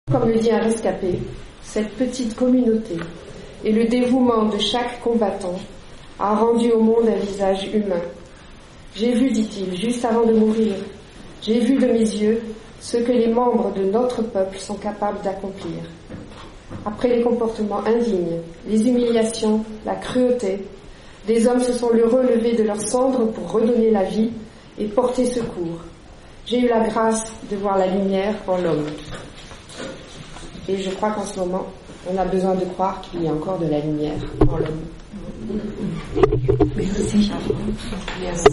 Comme le dit un rescapé, cette petite communauté et le dévouement de chaque combattant a rendu au monde un visage humain. J'ai vu, dit-il, juste avant de mourir, j'ai vu de mes yeux ce que les membres de notre peuple sont capables d'accomplir. Après les comportements indignes, les humiliations, la cruauté, des hommes se sont relevés de leurs cendres pour redonner la vie et porter secours. J'ai eu la grâce de voir la lumière en l'homme. Et je crois qu'en ce moment, on a besoin de croire qu'il y a encore de la lumière en l'homme. Merci.